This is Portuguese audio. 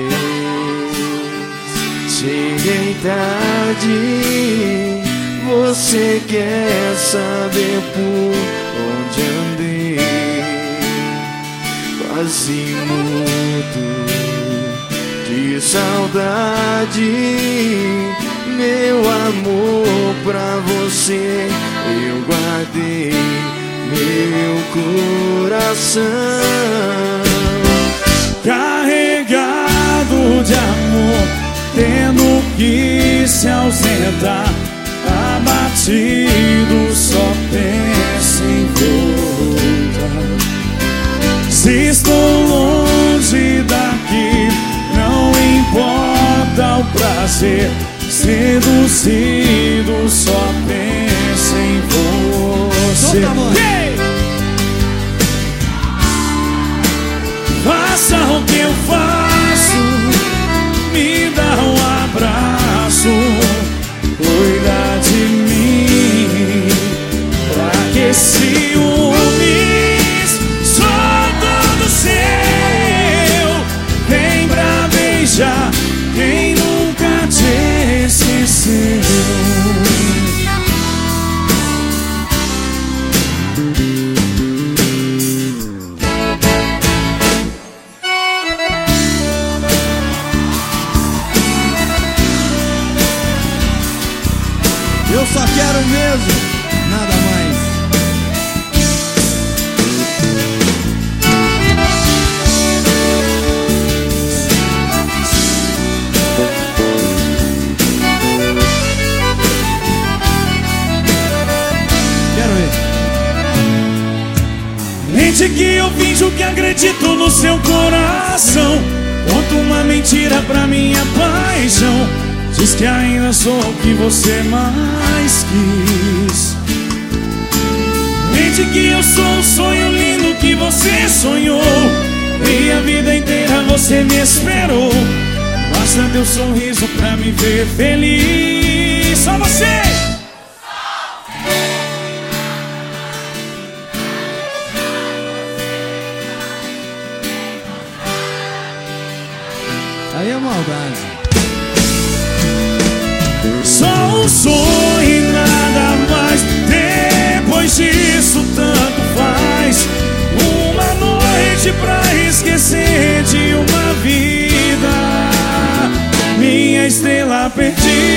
Cheguei tarde, você quer saber por onde andei? Quase morto de saudade, meu amor, pra você eu guardei meu coração. Carregado de amor, tendo que se ausentar, abatido, só penso em voltar. Se estou longe daqui, não importa o prazer, seduzido, só penso em você. Faça o que eu faço, me dá um abraço, cuida de mim, pra que ciúmes, sou todo seu. Vem pra beijar quem nunca te esqueceu. Eu só quero mesmo, nada mais. Quero ver. Mente que eu finjo que acredito no seu coração, conto uma mentira pra minha paixão. Diz que ainda sou o que você mais quis. Mente que eu sou um sonho lindo que você sonhou, e a vida inteira você me esperou. Basta teu sorriso pra me ver feliz. Só você! Aí é maldade. Só um sonho e nada mais. Depois disso tanto faz. Uma noite pra esquecer de uma vida, minha estrela perdida.